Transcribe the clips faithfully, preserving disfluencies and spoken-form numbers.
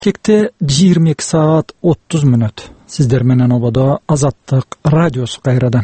Kekte yigirme iki saat otuz minut. Sizler menen obada Azatlyk radiosu kayradan.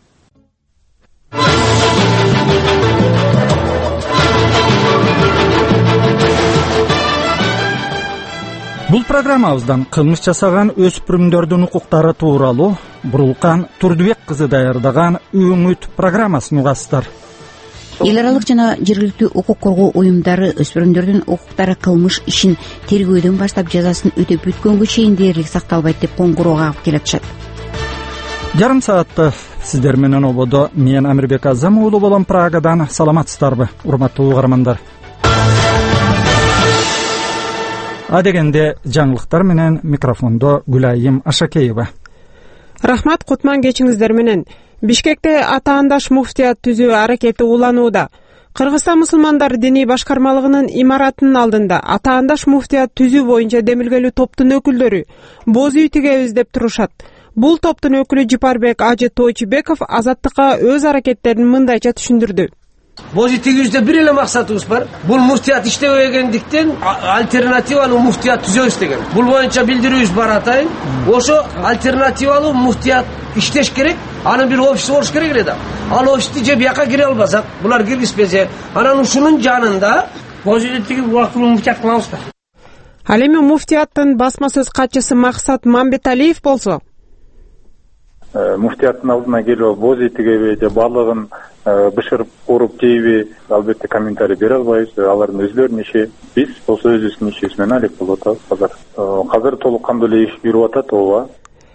Бул программабыздан кылмыш жасаган өспүрүмдөрдүн укуктары тууралуу Бурулкан Турдубек кызы даярдаган Үңүт программасын угасыздар. Эл аралык жана жергиликтүү укук коргоо уюмдары өспүрүмдөрдүн укуктары кылмыш ишин тергөөдөн баштап жазасын өтөп бүткөнгө чейин дээрлик сакталбайт деп коңгуроо кагып келатышат. Жарым саатта сиздер менен ободо мен Амирбек Азам уулу болом Прагадан. Саламатсыздарбы, урматтуу угармандар? Адегенде жаңылыктар менен микрофондо Гүлайым Ашакеева. Рахмат, кутман кечиңиздер менен. Бишкекте атаандаш муфтият түзүү аракети уланууда. Кыргызстан мусулмандар диний башкармалыгынын имаратынын алдында атаандаш муфтият түзүү боюнча демилгелүү топтун өкүлдөрү боз үй тигебиз деп турушат. Бул топтун өкүлү Жипарбек Ажы Тойчубеков Азаттыкка өз аракеттерин мындайча түшүндүрдү. Боз үй тигүүбүздө бир эле максатыбыз бар. Бул муфтият иштебегендиктен альтернативалуу муфтият түзөбүз деген. Бул боюнча билдирүүбүз бар атайын. Ошо альтернативалуу муфтият иштеш керек. Анын бир офиси болуш керек эле да. Ал офисти же бияка кире албасак, булар киргизбесе, анан ушунун жанында боз үйдү тигип убактылуу муфтият кылабыз да. Ал эми муфтияттын басма сөз катчысы Максат Мамбеталиев болсо, муфтияттын алдына келип боз үй тигеби же баалыгын бышырып уруп жейби, албетте комментарий бере албайбыз. Алардын өзлөрүнүн иши. Биз болсо өзүбүздүн ишибиз менен алек болуп атабыз азыр. Азыр толук кандуу эле иш жүрүп атат, ооба.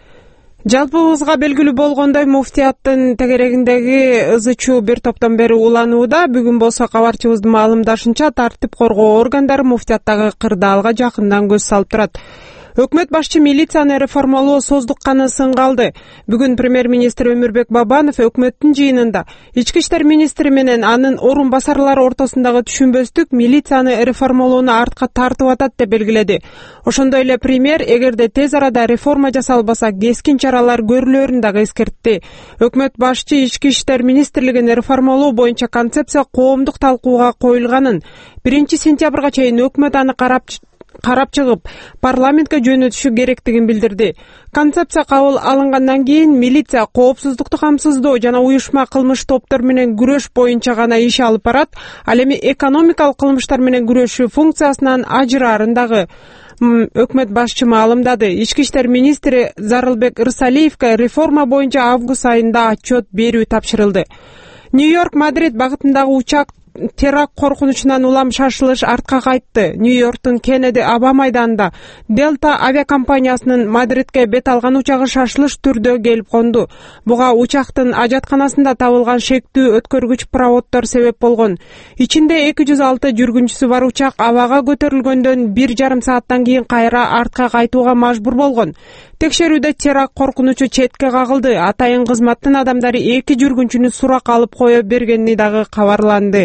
Жалпыбызга белгилүү болгондой, муфтияттын тегерегиндеги ызы чуу бир топтон бери уланууда. Бүгүн болсо кабарчыбыздын маалымдашынча тартип коргоо органдары муфтияттагы кырдаалга жакындан көз салып турат. Өкмөт башчы милицияны реформалоо создукканы сынга алды. Бүгүн премьер-министр Өмүрбек Бабанов өкмөттүн жыйынында ички иштер министри менен анын орун басарлары ортосундагы түшүнбөстүк милицияны реформалоону артка тартып атат деп белгиледи. Ошондой эле премьер эгерде тез арада реформа жасалбаса кескин чаралар көрүлөрүн дагы эскертти. Өкмөт башчы ички иштер министрлигин реформалоо боюнча концепция коомдук талкууга коюлганын, биринчи сентябрга чейин өкмөт аны карап карап чыгып, парламентке жөнөтүшү керектигин билдирди. Концепция кабыл алынгандан кийин милиция коопсуздукту камсыздоо жана уюшма кылмыш топтор менен күрөш боюнча гана иш алып барат. Ал эми экономикалык кылмыштар менен күрөшүү функциясынан ажыраарын дагы өкмөт башчы маалымдады. Ички иштер министри Зарылбек Ырсалиевке реформа боюнча август айында отчет берүү тапшырылды. Нью-Йорк Мадрид багытындагы учак теракт коркунучунан улам шашылыш артка кайтты. Нью-Йорктун Кеннеди аба майданында Делта авиакомпаниясынын Мадридке бет алган учагы шашылыш түрдө келип конду. Буга учактын ажатканасында табылган шектүү өткөргүч проводдор себеп болгон. Ичинде эки жүз алты жүргүнчүсү бар учак абага көтөрүлгөндөн бир жарым сааттан кийин кайра артка кайтууга мажбур болгон. Текшерүүдө теракт коркунучу четке кагылды. Атайын кызматтын адамдары эки жүргүнчүнү сурак алып кое бергени дагы кабарланды.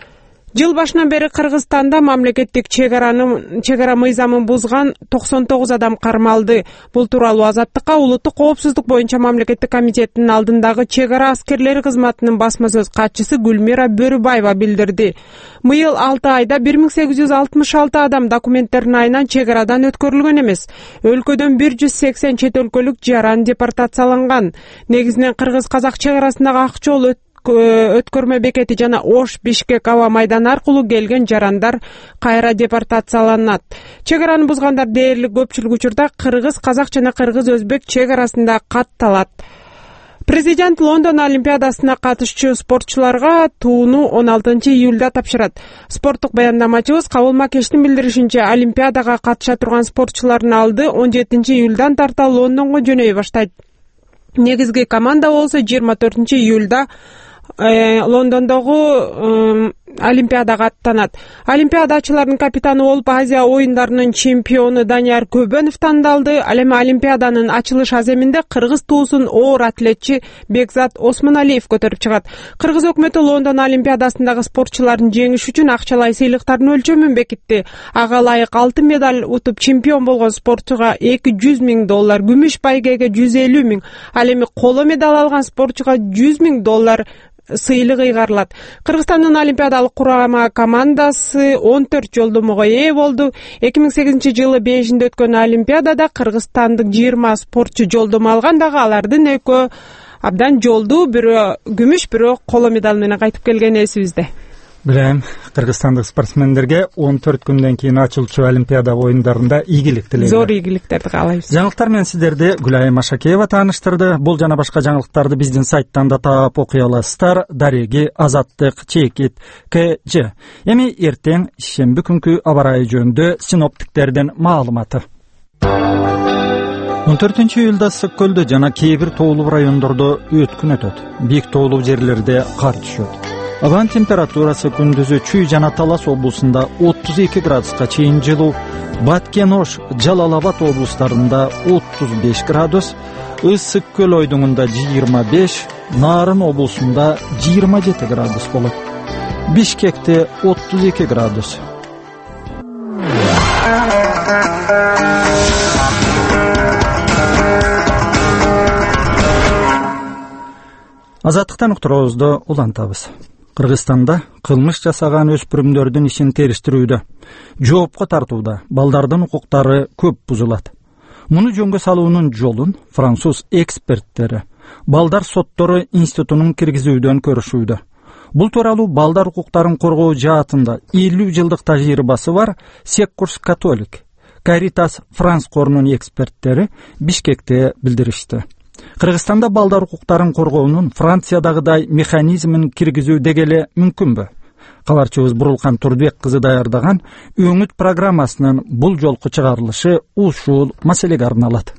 Жыл башынан бери Кыргызстанда мамлекеттик чегараны чегара мыйзамын бузган токсон тогуз адам кармалды. Бул тууралуу Азаттыкка улуттук коопсуздук боюнча мамлекеттик комитеттин алдындагы чегара аскерлери кызматынын басма сөз катчысы Гүлмира Бөрүбаева билдирди. Мыйыл алты айда бир миң сегиз жүз алтымыш алты адам документтерин айынан чегарадан өткөрүлгөн эмес. Өлкөдөн бир жүз сексен чет өлкөлүк жаран депортацияланган. Негизинен кыргыз-казак чегарасындагы Ак жол өткөрмө бекети жана Ош Бишкек аба майданы аркылуу келген жарандар кайра депортацияланат. Чегараны бузгандар дээрлик көпчүлүк учурда кыргыз-казак жана кыргыз-өзбек чегарасында катталат. Президент Лондон Олимпиадасына катышчу спортчуларга тууну он алтынчы июлда тапшырат. Спорттук баяндамачыбыз Кабыл Макештин билдиришинче, Олимпиадага катыша турган спортчулардын алды он жетинчи июлдан тарта Лондонго жөнөй баштайт. Негизги команда болсо жыйырма төртүнчү июлда Лондондогу Олимпиадага аттанат. Олимпиадачылардын капитаны болуп Азия оюндарынын чемпиону Данияр Көбөнов тандалды. Ал эми Олимпиаданын ачылыш аземинде кыргыз туусун оор атлетчи Бекзат Осмоналиев көтөрүп чыгат. Кыргыз өкмөтү Лондон Олимпиадасындагы спортчулардын жеңиши үчүн акчалай сыйлыктардын өлчөмүн бекитти. Ага ылайык алтын медаль утуп чемпион болгон спортчуга эки жүз миң доллар, күмүш байгеге жүз элүү миң, ал эми коло медаль алган спортчуга жүз миң доллар сыйлык ыйгарылат. Кыргызстандын олимпиадалык курама командасы он төрт жолдомого ээ болду. эки миң сегизинчи жылы Бейжиңде өткөн олимпиадада кыргызстандык жыйырма спортчу жолдомо алган, дагы алардын экөө абдан жолду, бирөө күмүш, бирөө коло медаль менен кайтып келген эсибизде. Билем, кыргызстандык спортсмендерге он төрт күндөн кийин ачылчу олимпиада оюндарында ийгилик тилейбиз. Зор ийгиликтерди каалайбыз. Жаңылыктар менен сиздерди Гүлайым Машакеева тааныштырды. Бул жана башка жаңылыктарды биздин сайттан да таап окуй аласыздар. Дареги, Азаттык, Чекит, ка жэ. Эми эртең шемби күнкү аба ырайы жөнүндө синоптиктердин маалыматы. он төртүнчү июлда ысык көлдө жана кээ бир тоолуу райондордо өткүн өтөт. Бийик тоолуу жерлерде кар түшөт. Абанын температурасы күндүзү Чүй жана Талас облусунда отуз эки градуска чейин жылуу, Баткен, Ош, Жалал Абад облустарында отуз беш градус, Ысык көл ойдуңунда жыйырма беш, Нарын облусунда жыйырма жети градус болот. Бишкекте отуз эки градус. Азаттыктан уктуруубузду улантабыз. Кыргызстанда кылмыш жасаган өспүрүмдөрдүн ишин териштирүүдө, жоопко тартууда балдардын укуктары көп бузулат. Муну жөнгө салуунун жолун француз эксперттери балдар соттору институтунун киргизүүдөн көрүшүүдө. Бул тууралуу балдар укуктарын коргоо жаатында элүү жылдык тажрыйбасы бар Секкурс Католик, Каритас Франс корунун эксперттери Бишкекте билдиришти. Кыргызстанда балдар укуктарын коргоонун Франциядагыдай механизмин киргизүү дегеле мүмкүнбү? Кабарчыбыз Бурулкан Турбек кызы даярдаган Өңүт программасынын бул жолку чыгарылышы ушул маселеге арналат.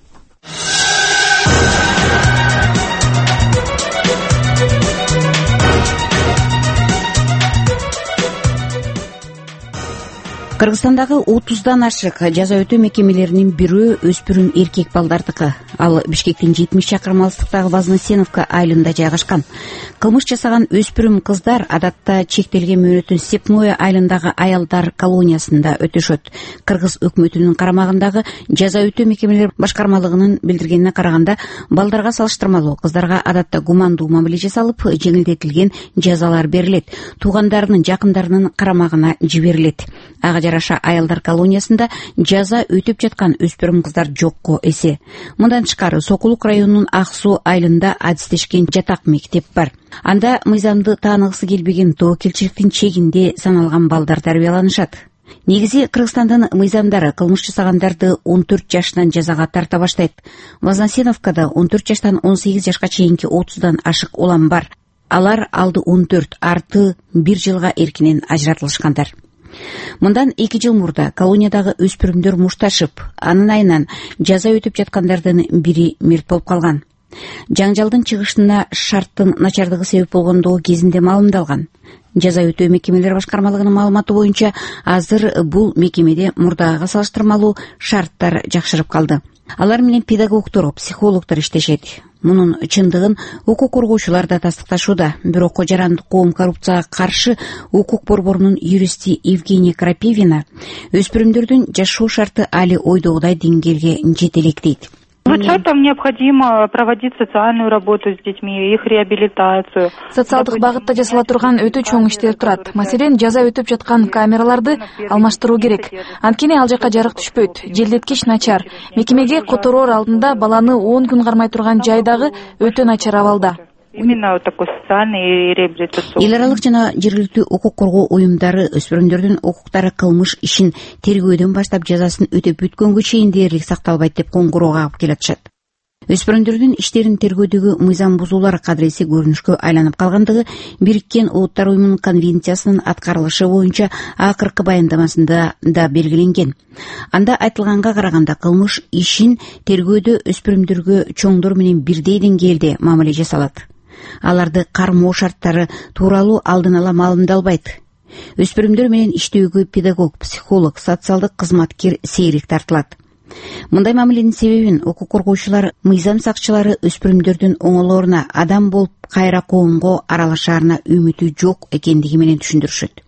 Кыргызстандагы отуздан ашык жаза өтөө мекемелеринин бирөө өспүрүм эркек балдардыкы. Ал Бишкектин жетимиш чакырым алыстыктагы Вознесеновка айылында жайгашкан. Кылмыш жасаган өспүрүм кыздар адатта чектелген мөөнөтүн Степное айылындагы аялдар колониясында өтөшөт. Кыргыз өкмөтүнүн карамагындагы жаза өтөө мекемелер башкармалыгынын билдиргенине караганда, балдарга салыштырмалуу кыздарга адатта гумандуу мамиле жасалып, жеңилдетилген жазалар берилет. Туугандарынын, жакындарынын карамагына жиберилет. Ага жараша аялдар колониясында жаза өтөп жаткан өспүрүм кыздар жокко эсе. Мындан тышкары Сокулук районунун Ак Суу айылында адистешкен жатак мектеп бар. Анда мыйзамды тааныгысы келбеген тобокелчиликтин чегинде саналган балдар тарбияланышат. Негизи Кыргызстандын мыйзамдары кылмыш жасагандарды он төрт жаштан жазага тарта баштайт. Вознесеновкада он төрт жаштан он сегиз жашка чейинки отуздан ашык улам бар. Алар алды он төрт, арты бир жылга эркинен ажыратылышкандар. Мындан эки жыл мурда колониядагы өспүрүмдөр мушташып, анын айынан жаза өтүп жаткандардын бири мерт болуп калган. Жаңжалдын чыгышына шарттын начардыгы себеп болгондугу кезинде маалымдалган. Жаза өтөө мекемелер башкармалыгынын маалыматы боюнча, азыр бул мекемеде мурдагыга салыштырмалуу шарттар жакшырып калды. Алар менен педагогдор, психологдор иштешет. Мунун чындыгын укук коргоочулар да тастыкташууда. Бирок жарандык коом коррупцияга каршы укук борборунун юристи Евгения Крапивина өспүрүмдөрдүн жашоо шарты али ойдогудай деңгээлге жете элек дейт. Там необходимо проводить социальную работу с детьми, их реабилитацию. Социалдык багытта жасала турган өтө чоң иштер турат. Маселен, жаза өтүп жаткан камераларды алмаштыруу керек. Анткени ал жака жарык түшпөйт, желдеткич начар. Мекемеге котороор алдында баланы он күн кармай турган жайдагы өтө начар абалда. Именно такой социальный реабилитационный. Эл аралык жана жергиликтүү укук коргоо уюмдары өспүрүмдөрдүн укуктары кылмыш ишин тергөөдөн баштап жазасын өтөп бүткөнгө чейин дээрлик сакталбайт деп коңгуроо кагып келатышат. Өспүрүмдөрдүн иштерин тергөөдөгү мыйзам бузуулар кадыреси көрүнүшкө айланып калгандыгы Бириккен Улуттар уюмунун конвенциясынын аткарылышы боюнча акыркы баяндамасында да белгиленген. Анда айтылганга караганда кылмыш ишин тергөөдө өспүрүмдөргө чоңдор менен бирдей деңгээлде мамиле жасалат. Аларды кармоо шарттары тууралуу алдын ала маалымдалбайт. Өспүрүмдөр менен иштөөгө педагог, психолог, социалдык кызматкер сейрек тартылат. Мындай мамиленин себебин укук коргоочулар мыйзам сакчылары өспүрүмдөрдүн оңолоруна адам болуп кайра коомго аралашаарына үмүтү жок экендиги менен түшүндүрүшөт.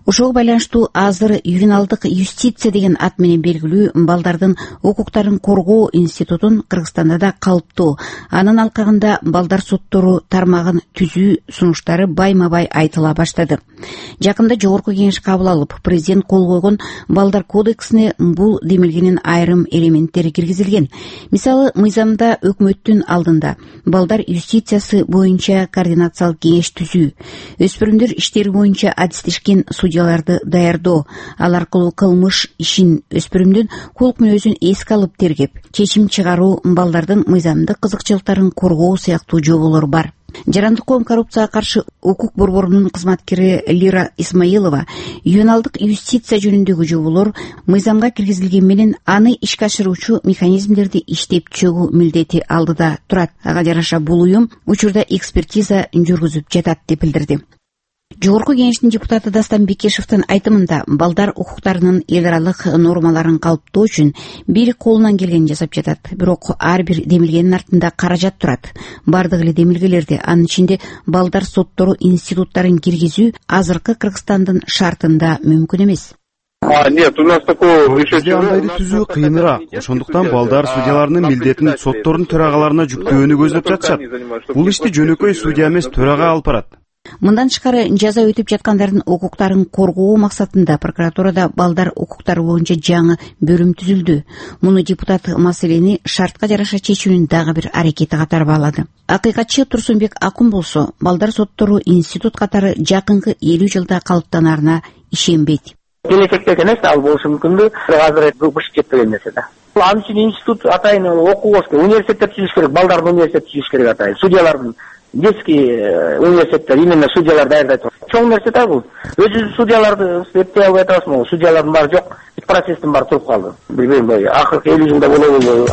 Ошого байланыштуу азыр ювеналдык юстиция деген ат менен белгилүү балдардын укуктарын коргоо институтун Кыргызстанда да калыптуу. Анын алкагында балдар соттору тармагын түзүү сунуштары байма-бай айтыла баштады. Жакында жогорку кеңеш кабыл алып, президент кол койгон балдар кодексине бул демилгенин айрым элементтери киргизилген. Мисалы, мыйзамда өкмөттүн алдында балдар юстициясы боюнча координациялык кеңеш түзүү, өспүрүмдөр иштери боюнча адистешкен судьяларды даярдоо, ал аркылуу кылмыш ишин өспүрүмдүн кулк мүнөзүн эске алып тергеп, чечим чыгаруу, балдардын мыйзамдык кызыкчылыктарын коргоо сыяктуу жоболор бар. Жарандык коом коррупцияга каршы укук борборунун кызматкери Лира Исмаилова ювеналдык юстиция жөнүндөгү жоболор мыйзамга киргизилген менен аны ишке ашыруучу механизмдерди иштеп чыгуу милдети алдыда турат. Ага жараша бул уюм учурда экспертиза жүргүзүп жатат деп билдирди. Жогорку кеңештин депутаты Дастан Бекешевдин айтымында балдар укуктарынын эл аралык нормаларын калыптоо үчүн бийлик колунан келгенин жасап жатат. Бирок ар бир демилгенин артында каражат турат. Бардык эле демилгелерди, анын ичинде балдар соттору институттарын киргизүү азыркы Кыргызстандын шартында мүмкүн эмес. Нет, у нас такого бизде андайды түзүү кыйыныраак. Ошондуктан балдар судьяларынын милдетин соттордун төрагаларына жүктөөнү көздөп жатышат. Бул ишти жөнөкөй судья эмес төрага алып барат. Мындан тышкары жаза өтүп жаткандардын укуктарын коргоо максатында прокуратурада балдар укуктары боюнча жаңы бөлүм түзүлдү. Муну депутат маселени шартка жараша чечүүнүн дагы бир аракети катары баалады. Акыйкатчы Турсунбек Акун болсо, балдар соттору институт катары жакынкы элүү жылда калыптанарына ишенбейт. Келечекте нерсе ал болушу мүмкүн, азыр бышып жетпеген нерсе да. Ал үчүн институт атайын окугубуз керек, университеттер түзүш керек, балдардын университет түзүш керек атайын, судьялардын детский университеттер, именно судьялар даярдайт. Чоң нерсе да бул. Өзүбүз судьяларды эптей албай атабызбы? Судьялардын баары жок, процесстин баары туруп калды. Билбейм, акыркы элүү жылда болобу?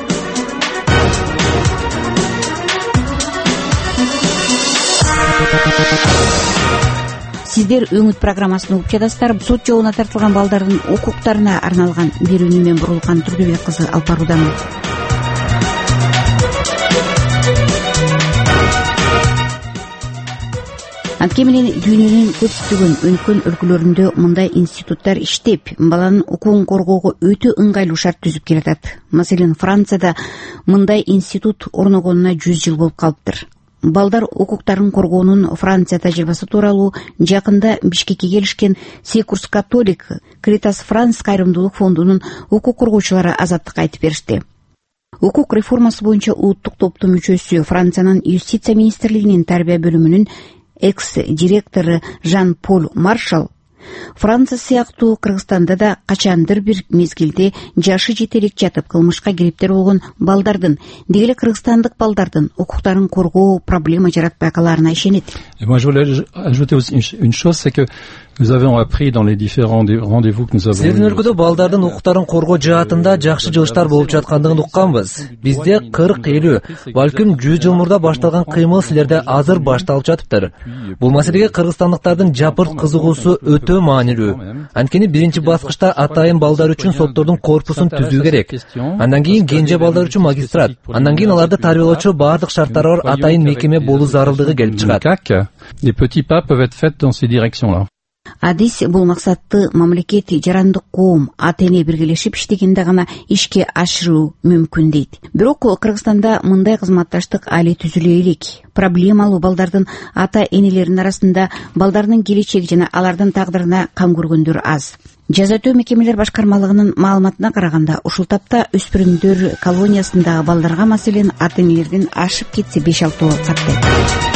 Сиздер Өңүт программасын угуп жатасыздар. Сот жолуна тартылган балдардын укуктарына арналган берүүнү мен Бурулкан Турдубек кызы алып баруудамын. Анткени менен дүйнөнүн көптөгөн өнүккөн өлкөлөрүндө мындай институттар иштеп, баланын укугун коргоого өтө ыңгайлуу шарт түзүп келатат. Маселен, Францияда мындай институт орногонуна жүз жыл болуп калыптыр. Балдар укуктарын коргоонун Франция тажрыйбасы тууралуу жакында Бишкекке келишкен Секурс Католик Критас Франс кайрымдуулук фондунун укук коргоочулары азаттыкка айтып беришти. Укук реформасы боюнча улуттук топтун мүчөсү, Франциянын юстиция министрлигинин тарбия бөлүмүнүн экс-директору Жан-Поль Маршал, Франция сыяктуу Кыргызстанда да качандыр бир мезгилде жашы жете элек жатып кылмышка кириптер болгон балдардын, дегеле кыргызстандык балдардын укуктарын коргоо проблема жаратпай калаарына ишенет. Moi, je voulais ajouter aussi une chose, c'est que nous avons appris dans les différents rendez-vous que nous avons. Сиздин өлкөдө балдардын укуктарын коргоо жаатында жакшы жылыштар болуп жаткандыгын укканбыз. Бизде кырк элүү, балким жүз жыл мурда башталган кыймыл силерде азыр башталып жатыптыр. Бул маселеге кыргызстандыктардын жапырт кызыгуусу өтө маанилүү. Анткени биринчи баскычта атайын балдар үчүн соттордун корпусун түзүү керек. Андан кийин кенже балдар үчүн магистрат. Андан кийин аларды тарбиялоочу баардык шарттары бар атайын мекеме болуу зарылдыгы келип чыгат. Les petits pas peuvent être faits dans ces directions-là. Адис бул максатты мамлекет, жарандык коом, ата-эне биргелешип иштегенде гана ишке ашыруу мүмкүн дейт. Бирок Кыргызстанда мындай кызматташтык али түзүлө элек. Проблемалуу балдардын ата-энелеринин арасында балдардын келечеги жана алардын тагдырына кам көргөндөр аз. Жаза өтөө мекемелер башкармалыгынын маалыматына караганда, ушул тапта өспүрүмдөр колониясындагы балдарга маселен ата-энелердин ашып кетсе беш алты каттайт.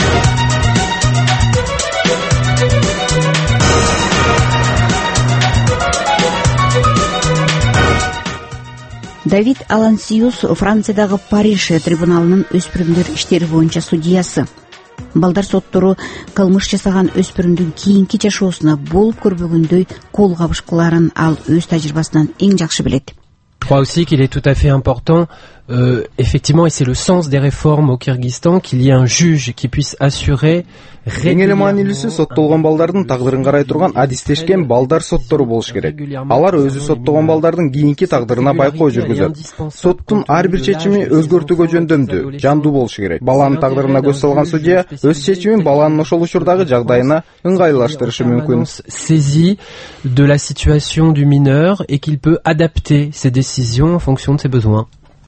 Давид Алансиус Франциядагы Париж трибуналынын өспүрүмдөр иштери боюнча судьясы. Балдар соттору кылмыш жасаган өспүрүмдүн кийинки жашоосуна болуп көрбөгөндөй кол кабышкыларын ал өз тажрыйбасынан эң жакшы билет. crois aussi qu'il est tout à fait important, euh, effectivement, et c'est le sens des réformes au Kyrgyzstan, qu'il y ait un juge qui puisse assurer эң эле маанилүүсү соттолгон балдардын тагдырын карай турган адистешкен балдар соттору болуш керек. Алар өзү соттогон балдардын кийинки тагдырына байкоо жүргүзөт. Соттун ар бир чечими өзгөртүүгө жөндөмдүү, жандуу болушу керек. Баланын тагдырына көз салган судья өз чечимин баланын ошол учурдагы жагдайына ыңгайлаштырышы мүмкүн. Saisi de la situation du mineur et qu'il peut adapter ses décisions en fonction de ses besoins.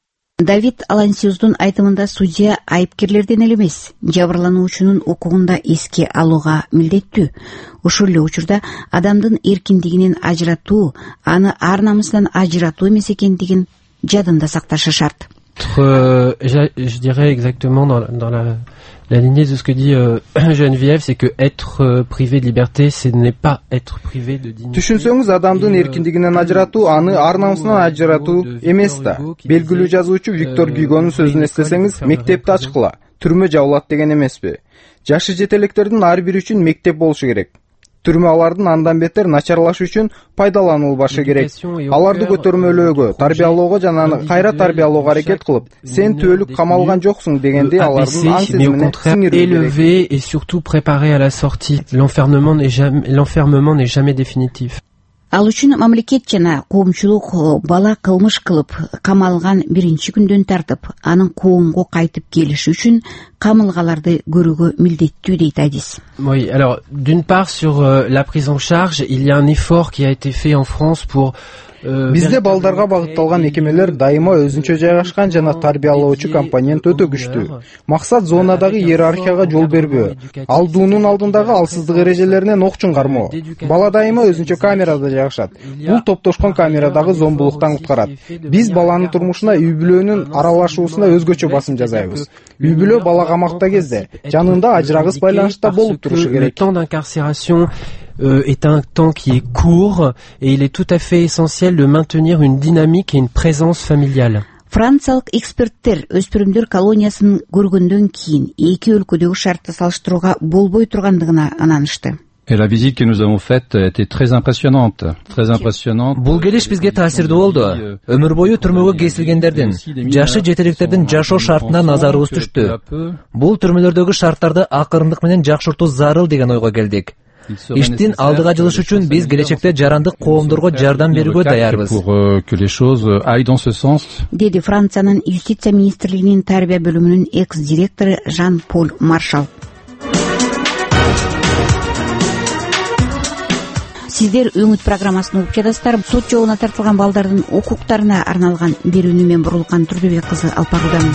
Давид Алансиуздун айтымында судья айыпкерлерден эле эмес, жабырлануучунун укугун да эске алууга милдеттүү. Ошол эле учурда адамдын эркиндигинен ажыратуу, аны ар намысынан ажыратуу эмес экендигин жадында сакташы шарт. Euh, je, je dirais exactement dans, dans la, la lignée de ce que dit euh, Geneviève, c'est que être euh, privé de liberté, ce n'est pas être privé de dignité. Түшүнсөңүз, адамдын эркиндигинен ажыратуу, аны ар намысынан ажыратуу эмес да. Белгилүү жазуучу Виктор Гюгонун сөзүн эстесеңиз, мектепти ачкыла, түрмө жабылат деген эмеспи? Жашы жетелектердин ар бири үчүн мектеп болушу керек. Түрмө алардын андан бетер начарлашы үчүн пайдаланылбашы керек. Аларды көтөрмөлөөгө, тарбиялоого жана кайра тарбиялоого аракет кылып, сен түбөлүк камалган жоксуң дегенди алардын аң сезимине сиңирүү керек. Et surtout préparer à la sortie. L'enfermement n'est jamais, l'enfermement n'est jamais définitif. Ал үчүн мамлекет жана коомчулук бала кылмыш кылып камалган биринчи күндөн тартып, анын коомго кайтып келиши үчүн камылгаларды көрүүгө милдеттүү дейт адис. Oui, alors d'une part sur euh, la prise en charge, il y a un effort qui a été fait en France pour Бизде балдарга багытталган мекемелер дайыма өзүнчө жайгашкан жана тарбиялоочу компонент өтө күчтүү. Максат зонадагы иерархияга жол бербөө, алдуунун алдындагы алсыздык эрежелеринен ок чыңгармоо. Бала дайыма өзүнчө камерада жайгашат. Бул топтошкон камерадагы зомбулуктан куткарат. Биз баланын турмушуна үй бүлөнүн аралашуусуна өзгөчө басым жасайбыз. Үй бүлө бала камакта кезде жанында ажырагыс байланышта болуп турушу керек. Euh, est un temps qui est court et il est tout à fait essentiel de maintenir une dynamique et une présence familiale. Франциялык эксперттер өспүрүмдөр колониясын көргөндөн кийин эки өлкөдөгү шартты салыштырууга болбой тургандыгына ынанышты. Et la visite que nous avons faite était très impressionnante, très impressionnante. Бул келиш бизге таасирдүү болду. Өмүр бою түрмөгө кесилгендердин, жашы жетелектердин жашоо шартына назарыбыз түштү. Бул түрмөлөрдөгү шарттарды акырындык менен жакшыртуу зарыл деген ойго келдик. Иштин алдыга жылыш үчүн биз келечекте жарандык коомдорго жардам берүүгө даярбыз. Pour que les choses aillent dans ce sens. Деди Франциянын юстиция министрлигинин тарбия бөлүмүнүн экс-директору Жан-Поль Маршал. Сиздер өңүт программасын угуп жатасыздар. Сот жолуна тартылган балдардын укуктарына арналган берүүнү мен Бурулкан Турдубек кызы алып баруудамын.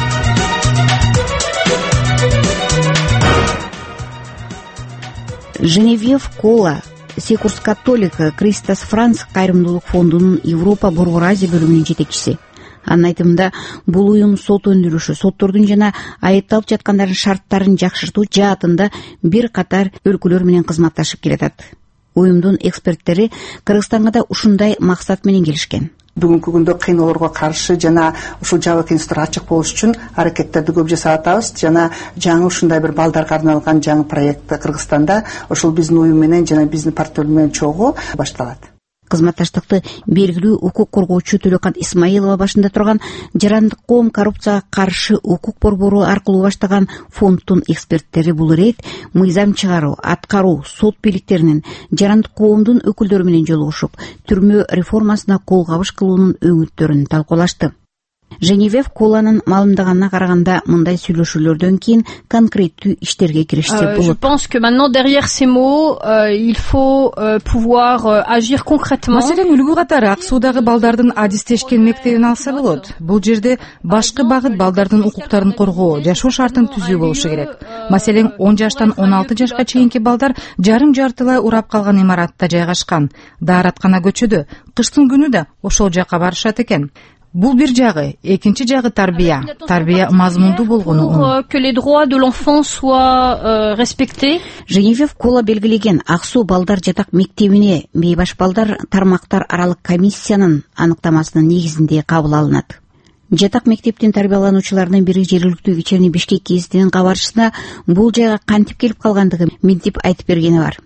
Женевьев Кола, Секурс Католик, Кристос Франц кайрымдуулук фондунун Европа Борбор Азия бөлүмүнүн жетекчиси. Анын айтымында, бул уюм сот өндүрүшү, соттордун жана айыпталып жаткандардын шарттарын жакшыртуу жаатында бир катар өлкөлөр менен кызматташып келатат. Уюмдун эксперттери Кыргызстанга да ушундай максат менен келишкен. Бүгүнкү күндө кыйноолорго каршы жана ушул жабык институт ачык болуш үчүн аракеттерди көп жасап атабыз жана жаңы ушундай бир балдарга арналган жаңы проект Кыргызстанда ошол биздин уюм менен жана биздин партнер менен чогуу башталат. Кызматташтыкты белгилүү укук коргоочу Төлөкан Исмаилова башында турган Жарандык коом коррупцияга каршы укук борбору аркылуу баштаган фонддун эксперттери бул ирет мыйзам чыгаруу, аткаруу, сот бийликтеринин жарандык коомдун өкүлдөрү менен жолугушуп, түрмө реформасына кол кабыш кылуунун өңүттөрүн талкуулашты. Женевьев Коланын маалымдаганына караганда мындай сүйлөшүүлөрдөн кийин конкреттүү иштерге киришти болот. Je pense que maintenant derrière ces mots, euh, il faut euh, pouvoir euh, agir concrètement. Маселен, үлгү катары ак суудагы балдардын адистешкен мектебин алса болот. Бул жерде башкы багыт балдардын укуктарын коргоо, жашоо шартын түзүү болушу керек. Маселен, он жаштан он алты жашка чейинки балдар жарым жартылай урап калган имаратта жайгашкан. Даараткана көчөдө, кыштын күнү да ошол жака барышат экен. Бул бир жагы, экинчи жагы тарбия. Тарбия мазмундуу болгону. Que les droits de l'enfant soient respectés. Женевьев Кола белгилеген Аксуу балдар жатак мектебине бейбаш балдар тармактар аралык комиссиянын аныктамасынын негизинде кабыл алынат. Жатак мектептин тарбиялануучуларынын бири жергиликтүү вечерний Бишкек гезитинин кабарчысына бул жайга кантип келип калгандыгын мынтип айтып бергени бар.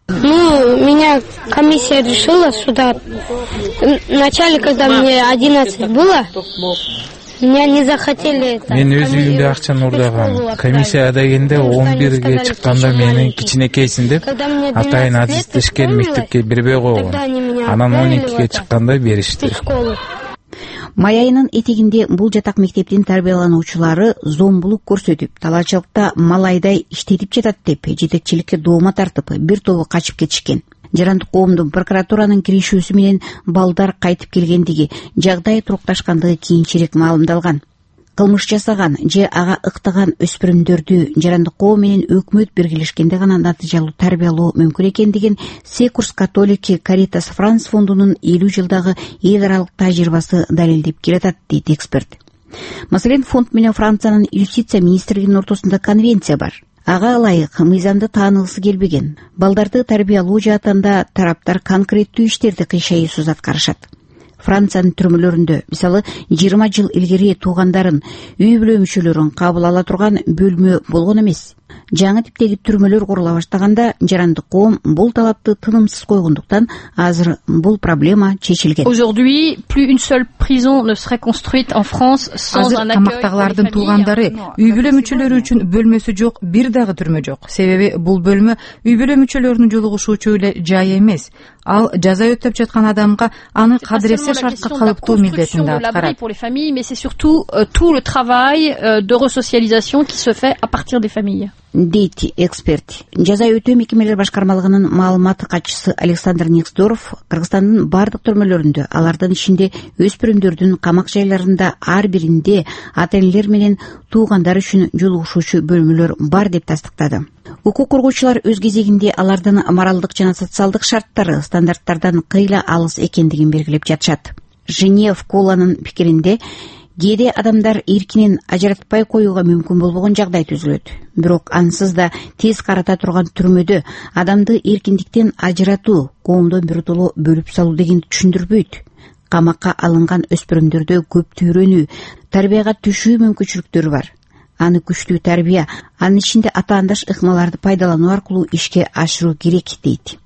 Ну, меня комиссия решила сюда. Вначале, когда мне одиннадцать было, меня не захотели это. Мен өз үйүмдө акчаны уурдагам. Комиссияда келгенде он бирге чыкканда мени кичинекейсиң деп атайын адистешкен мектепке бербей койгон. Анан он экиге чыкканда беришти. Май айынын этегинде бул жатак мектептин тарбиялануучулары зомбулук көрсөтүп, талаачылыкта малайдай иштетип жатат деп жетекчиликке доома тартып, бир тобу качып кетишкен. Жарандык коомдун прокуратуранын киришүүсү менен балдар кайтып келгендиги, жагдай турукташкандыгы кийинчерээк маалымдалган. Кылмыш жасаган же ага ыктаган өспүрүмдөрдү жарандык коом менен өкмөт биргелешкенде гана натыйжалуу тарбиялоо мүмкүн экендигин Секурс католик Каритас Франс фондунун элүү жылдагы эл аралык тажрыйбасы далилдеп келатат, дейт эксперт. Маселен, фонд менен Франциянын юстиция министрлигинин ортосунда конвенция бар. Ага ылайык мыйзамды таанылгысы келбеген. Балдарды тарбиялоо жаатында тараптар конкреттүү иштерди кыйшайуусуз аткарышат. Франциянын түрмөлөрүндө, мисалы, жыйырма жыл илгери туугандарын, үй бүлө мүчөлөрүн кабыл ала турган бөлмө болгон эмес. Жаңы типтеги түрмөлөр курула баштаганда жарандык коом бул талапты тынымсыз койгондуктан азыр бул проблема чечилген. Aujourd'hui, plus une seule prison ne serait construite en France sans un accueil. Камактагылардын туугандары, үй бүлө мүчөлөрү үчүн бөлмөсү жок, бир дагы түрмө жок. Себеби бул бөлмө үй бүлө мүчөлөрүнүн жолугушуучу эле жай эмес. Ал жаза өтөп жаткан адамга аны кадыресе шартка калыптуу милдетинде аткарат. Pour les familles, mais c'est surtout euh, tout le travail euh, de resocialisation qui se fait à partir des familles. Дейт эксперт. Жаза өтөө мекемелер башкармалыгынын маалымат катчысы Александр Никсдоров Кыргызстандын бардык түрмөлөрүндө, алардын ичинде өспүрүмдөрдүн камак жайларында ар биринде ата-энелер менен туугандар үчүн жолугушуучу бөлмөлөр бар деп тастыктады. Укук коргоочулар өз кезегинде алардын моралдык жана социалдык шарттары стандарттардан кыйла алыс экендигин белгилеп жатышат. Женев Коланын пикиринде кээде адамдар эркинен ажыратпай коюуга мүмкүн болбогон жагдай түзүлөт. Бирок ансыз да тез карата турган түрмөдө адамды эркиндиктен ажыратуу, коомдон биротоло бөлүп салуу дегенди түшүндүрбөйт. Камакка алынган өспүрүмдөрдө көптү үйрөнүү, тарбияга түшүү мүмкүнчүлүктөрү бар. Аны күчтүү тарбия, анын ичинде ата-андаш ыкмаларды пайдалануу аркылуу ишке ашыруу керек, дейт.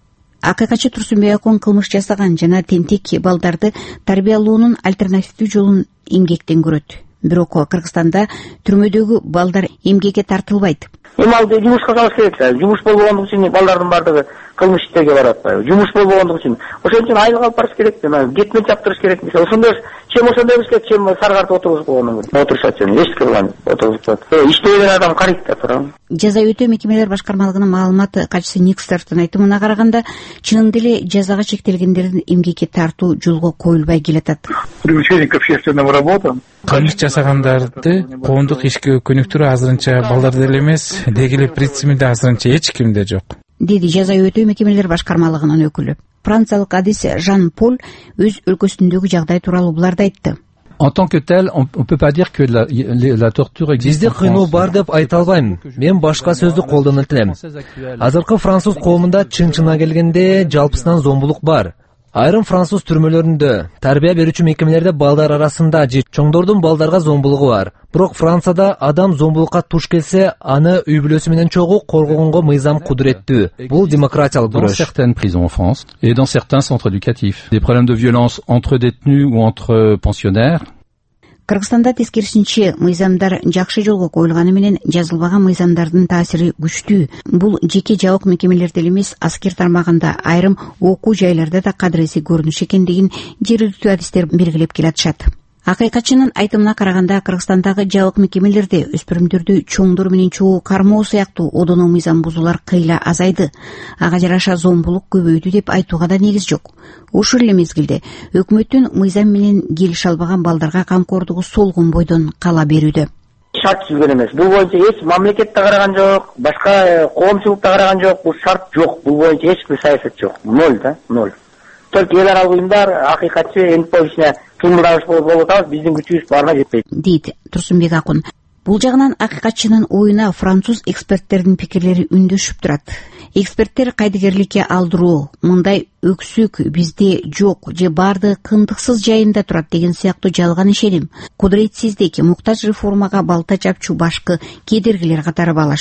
Акыкачы Турсунбек Акон кылмыш жасаган жана тентек балдарды тарбиялоонун альтернативдүү жолун эмгектен көрөт. Бирок Кыргызстанда түрмөдөгү балдар эмгекке тартылбайт. Эми ал жумушка салыш керек. Жумуш болбогондугу үчүн балдардын бардыгы кылмыш иштерге барат. Жумуш болбогондугу үчүн ошон үчүн айлык алып барыш керек. Кетмен чаптырыш керек. Ошондой чем ошондой болуш керек, чем сары карта отургузуп койгондон көрө. Отурушат жана эч кылган отургузуп коет. Иштеген адам карайт да туурабы. Жаза өтөө мекемелер башкармалыгынын маалымат катчысы Никсдорфтун айтымына караганда, чынында эле жазага чектелгендердин эмгекке тартуу жолго коюлбай келатат. Привлечение к общественным работам. Кылмыш жасагандарды коомдук ишке өнүктүрүү азырынча балдарда эле эмес, деги эле принцибинде азырынча эч кимде жок, деди жаза өтөө мекемелер башкармалыгынын өкүлү. Франциялык адис Жан Пол өз өлкөсүндөгү жагдай тууралуу буларды айтты. En tant que tel, on ne peut pas dire que la, la torture existe. Бизде кыйноо бар деп айта албайм. Мен башка сөздү колдонуп элем. Азыркы француз коомунда чын-чынына келгенде жалпысынан зомбулук бар. Айрым француз түрмөлөрүндө, тарбия берүүчү мекемелерде балдар арасында же чоңдордун балдарга зомбулугу бар. Бирок Францияда адам зомбулукка туш келсе, аны үй бүлөсү менен чогуу коргогонго мыйзам кудуреттүү. Бул демократиялык күрөш. Dans certaines prisons en France et dans certains centres éducatifs, des problèmes de violence entre détenus ou entre pensionnaires. Кыргызстанда тескерисинче мыйзамдар жакшы жолго коюлганы менен жазылбаган мыйзамдардын таасири күчтүү. Бул жеке жабык мекемелерде эмес, аскер тармагында, айрым окуу жайларда да кадыреси көрүнүш экендигин жергиликтүү адистер белгилеп келатышат. Акыйкатчынын айтымына караганда, Кыргызстандагы жабык мекемелерде өспүрүмдөрдү чоңдор менен чогуу кармоо сыяктуу одоно мыйзам бузуулар кыйла азайды. Ага жараша зомбулук көбөйдү деп айтууга да негиз жок. Ошол эле мезгилде өкмөттүн мыйзам менен келише албаган балдарга камкордугу солгун бойдон кала берүүдө. Шарт түзгөн эмес. Бул боюнча эч мамлекет да караган жок, башка коомчулук да караган жок. Бул шарт жок. Бул боюнча эч бир саясат жок. Ноль да, ноль. Только эл аралык уюмдар, акыйкатчы энтип ишине кыймылдагыш болуп атабыз, биздин күчүбүз барына жетпейт, дейт Турсунбек Акун. Бул жагынан акыйкатчынын оюна француз эксперттердин пикирлери үндөшүп турат. Эксперттер кайдыгерликке алдыруу, мындай өксүк бизде жок же барды кындыксыз жайында турат деген сыяктуу жалган ишеним, кудуретсиздик, муктаж реформага балта чапчу башкы кедергилер катары баалашты.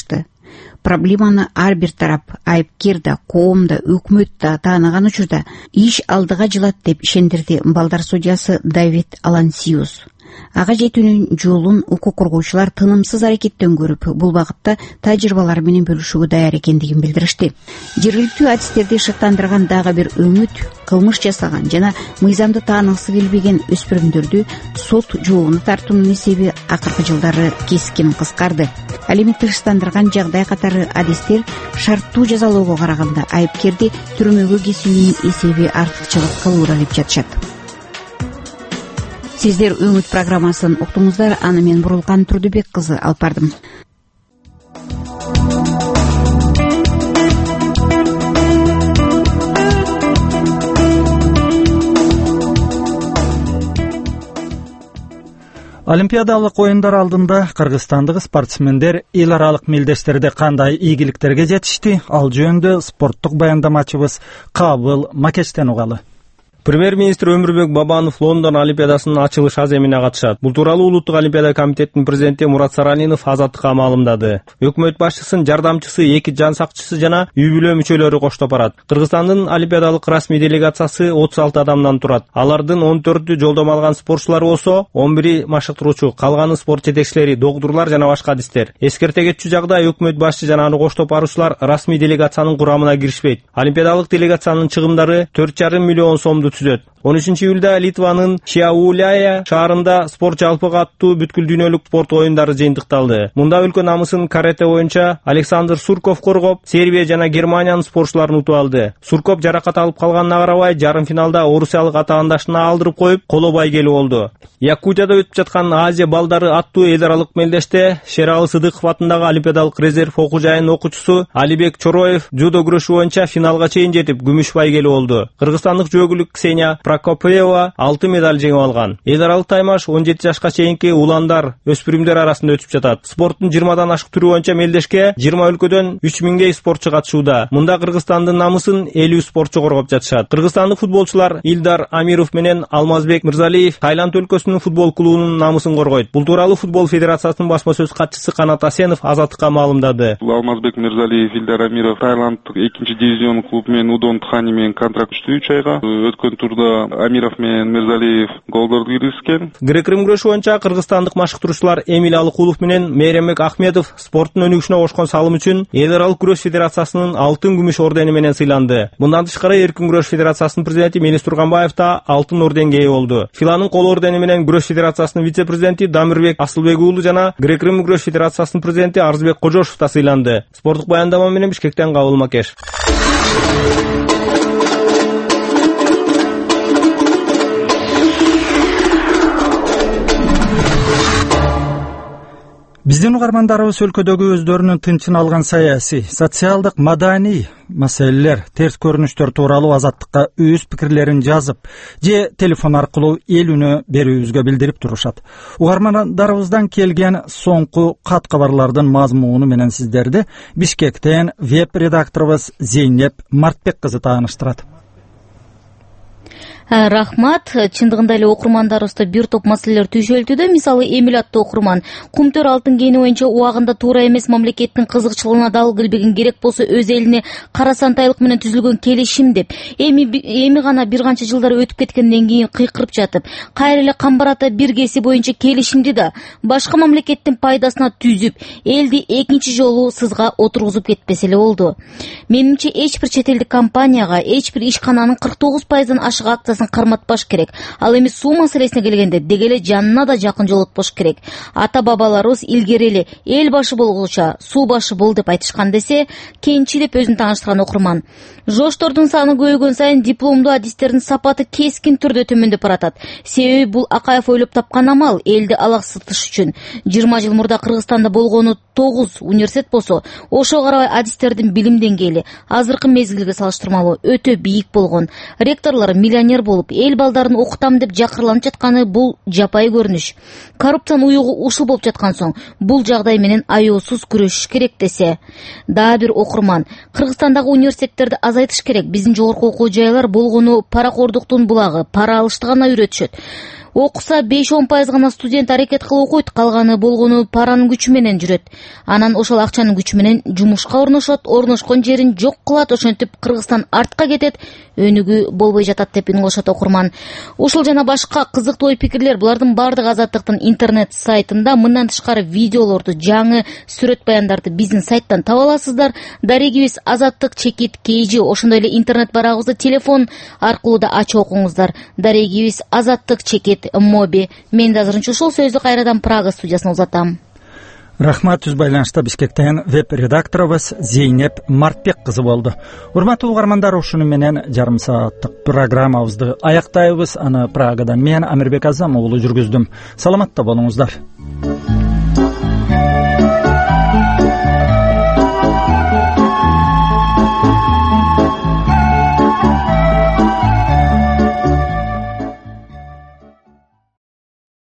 Проблеманы ар бир тарап, айыпкер да, коом да, өкмөт да тааныган учурда иш алдыга жылат деп ишендирди балдар судьясы Давид Алансиус. Ага жетүүнүн жолун укук коргоочулар тынымсыз аракеттен көрүп, бул багытта тажрыйбалары менен бөлүшүүгө даяр экендигин билдиришти. Жергиликтүү адистерди шыктандырган дагы бир үмүт кылмыш жасаган жана мыйзамды тааныгысы келбеген өспүрүмдөрдү сот жообуна тартуунун эсеби акыркы жылдары кескин кыскарды. Ал эми тынчтандырган жагдай катары адистер шарттуу жазалоого караганда айыпкерди түрмөгө кесүүнүн эсеби артыкчылык кылууда деп жатышат. Сиздер Үмүт программасын уктуңуздар, аны мен Бурулкан Турдубек кызы алып бардым. Олимпиадалык оюндар алдында кыргызстандык спортсмендер эл аралык мелдештерде кандай ийгиликтерге жетишти? Ал жөнүндө спорттук баяндамачыбыз Кабыл Макечтен угалы. Премьер-министр Өмүрбек Бабанов Лондон Олимпиадасынын ачылыш аземине катышат. Бул тууралуу Улуттук Олимпиада комитетинин президенти Мурат Саралинов Азаттыкка маалымдады. Өкмөт башчысынын жардамчысы, эки жан сакчысы жана үй бүлө мүчөлөрү коштоп барат. Кыргызстандын олимпиадалык расмий делегациясы отуз алты адамдан турат. Алардын он төртү жолдомо алган спортчулар болсо, он бири машыктыруучу, калганы спорт жетекчилери, доктурлар жана башка адистер. Эскерте кетчү жагда өкмөт башчы жана аны коштоп баруучулар расмий делегациянын курамына киришпейт. Олимпиадалык делегациянын чыгымдары төрт жарым миллион сомду түзөт. он үчүнчү июлда Литванын Шиауляя шаарында спорт жалпыга аттуу бүткүл дүйнөлүк спорт оюндары жыйынтыкталды. Мында өлкө намысын карате боюнча Александр Сурков коргоп, Сербия жана Германиянын спортчуларын утуп алды. Сурков жаракат алып калганына карабай, жарым финалда орусиялык атаандашына алдырып коюп, коло байгелүү болду. Якутияда өтүп жаткан Азия балдары аттуу эл аралык мелдеште Шералы Сыдыков атындагы Олимпиадалык резерв окуу жайынын окуучусу Алибек Чороев жудо күрөшү боюнча финалга чейин жетип, күмүш байгелүү болду. Кыргызстандык жөөгүлүк Ксения Прокопьева алты медаль жеңип алган. Эл аралык таймаш он жети жашка чейинки уландар, өспүрүмдөр арасында өтүп жатат. Спорттун жыйырмадан ашык түрү боюнча мелдешке жыйырма өлкөдөн үч миңдей спортчу катышууда. Мында Кыргызстандын намысын элүү спортчу коргоп жатышат. Кыргызстандык футболчулар Илдар Амиров менен Алмазбек Мырзалиев Тайланд өлкөсүнүн футбол клубунун намысын коргойт. Бул тууралуу футбол федерациясынын басма сөз катчысы Канат Асенов Азаттыкка маалымдады. Алмазбек Мырзалиев, Илдар Амиров Тайланддык экинчи дивизион клубу менен Удон Тхани менен контракт түздү үч айга. Өткөн турда Амиров менен Мырзалиев голдорду киргизген. Грек-рим күрөшү боюнча кыргызстандык машыктыруучулар Эмиль Алыкулов менен Мейрембек Ахмедов спорттун өнүгүшүнө кошкон салым үчүн Эл аралык күрөш федерациясынын алтын күмүш ордени менен сыйланды. Мындан тышкары эркин күрөш федерациясынын президенти Мелис Турганбаев да алтын орденге ээ болду. Филанын кол ордени менен күрөш федерациясынын вице-президенти Дамирбек Асылбек уулу жана Грек-рим күрөш федерациясынын президенти Арзбек Кожошов да сыйланды. Спорттук баяндама менен Бишкектен Кабыл Макеш. Биздин угармандарыбыз өлкөдөгү өздөрүнүн тынчын алган саясий, социалдык, маданий маселелер, терс көрүнүштөр тууралуу Азаттыкка өз пикирлерин жазып, же телефон аркылуу эл үнү берүүбүзгө билдирип турушат. Угармандарыбыздан келген соңку кат кабарлардын мазмуну менен сиздерди Бишкектен веб-редакторубуз Зейнеп Мартбек кызы тааныштырат. Рахмат. Чындыгында эле окурмандарыбызда бир топ маселелер түшөлтүүдө. Мисалы, Эмиль аттуу окурман кумтөр алтын кийини боюнча убагында туура эмес, мамлекеттин кызыкчылыгына дал келбеген, керек болсо өз элине карасантайлык менен түзүлгөн келишим деп эми эми гана бир канча жылдар өтүп кеткенден кийин кыйкырып жатып, кайра эле камбарата биргеси боюнча келишимди да башка мамлекеттин пайдасына түзүп, элди экинчи жолу сызга отургузуп кетпесе эле болду. Менимче эч бир чет элдик компанияга, эч бир ишкананын кырк тогуз пайыздан ашык акциясын карматпаш керек. Ал эми суу маселесине келгенде деги эле жанына да жакын жолотпош керек. Ата бабаларыбыз илгери эле эл башы болгуча суу башы бол деп айтышкан десе, кенчи деп өзүн тааныштырган окурман. Жоштордун саны көбөйгөн сайын дипломдуу адистердин сапаты кескин түрдө төмөндөп баратат. Себеби бул Акаев ойлоп тапкан амал элди алаксытыш үчүн. жыйырма жыл мурда Кыргызстанда болгону тогуз университет болсо, ошого карабай адистердин билим деңгээли азыркы мезгилге салыштырмалуу өтө бийик болгон. Ректорлор миллионер болуп, эл балдарын окутам деп жакырланып жатканы бул жапай көрүнүш. Коррупциянын уюгу ушул болуп жаткан соң, бул жагдай менен аеосуз күрөшүш керек десе. Дагы бир окурман, Кыргызстандагы университеттерди азайтыш керек. Биздин жогорку окуу жайлар болгону паракордуктун булагы, пара алышты гана үйрөтүшөт. окуса беш он пайыз гана студент аракет кылып окуйт, калганы болгону паранын күчү менен жүрөт. Анан ошол акчанын күчү менен жумушка орношот, орношкон жерин жок кылат, ошентип Кыргызстан артка кетет, өнүгүү болбой жатат деп үнгөлөшөт окурман. Ушул жана башка кызыктуу ой-пикирлер булардын бардыгы Азаттыктын интернет сайтында. Мындан тышкары видеолорду, жаңы сүрөт баяндарды биздин сайттан таба аласыздар. Дарегибиз Азаттык чекит кейжи, ошондой эле интернет барагыбызды телефон аркылуу да ачып окуңуздар. Дарегибиз Азаттык чекит моби. Мен да азырынча ушул сөздү кайрадан Прага студиясына узатам. Рахмат. Түз байланышта Бишкектен веб-редакторубуз Зейнеп Мартбек кызы болду. Урматтуу угармандар, ушуну менен жарым сааттык программабызды аяктайбыз. Аны Прагадан мен Амирбек Азам уулу жүргүздүм. Саламатта болуңуздар.